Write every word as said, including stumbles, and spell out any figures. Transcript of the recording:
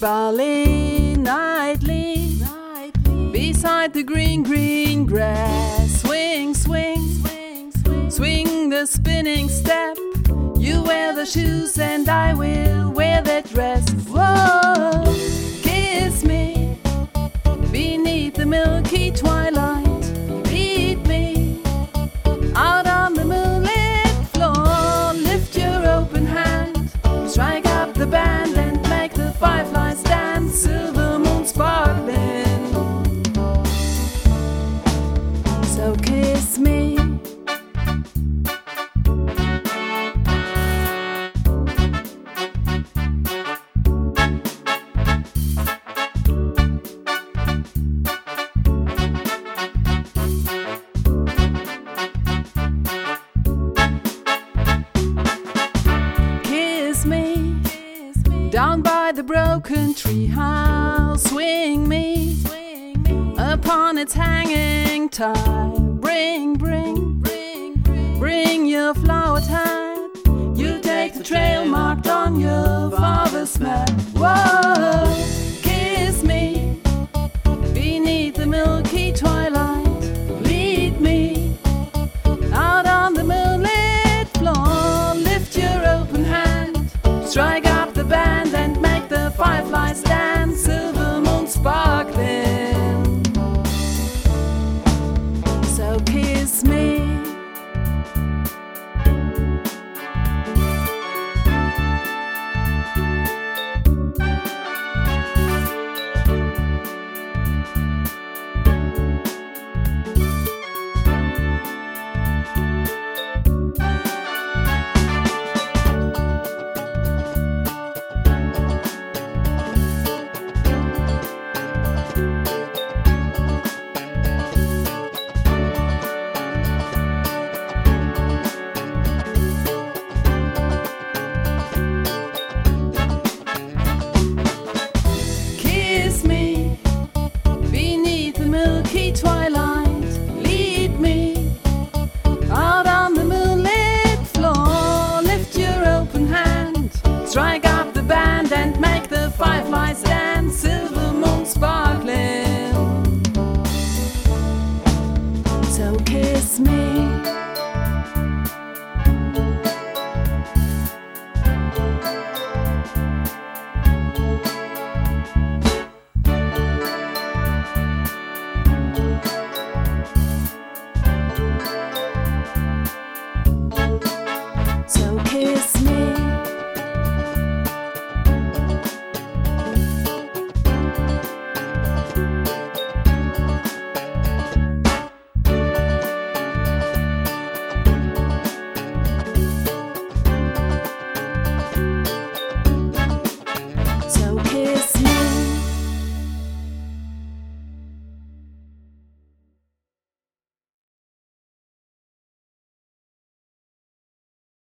Bali nightly, beside the green, green grass. Swing, swing, swing the spinning step. You wear the shoes and I will wear that dress. Whoa, kiss me beneath the milky twilight. Lead me out on the moonlit floor. Lift your open hand, strike up the band and make the fireflies dance. Silver moon sparkling, so kiss me. Down by the broken tree house, swing me upon its hanging tide. Bring, bring, bring your flowered hat. You take the trail marked on your father's map. Whoa, kiss me beneath the milky twilight. Lead me out on the moonlit floor. Lift your open hand, strike up the band and make the fireflies dance. Silver moon sparkling, so kiss me. Twilight, lead me out on the moonlit floor. Lift your open hand, strike up the band and make the fireflies dance. Silver moon sparkling, so kiss me.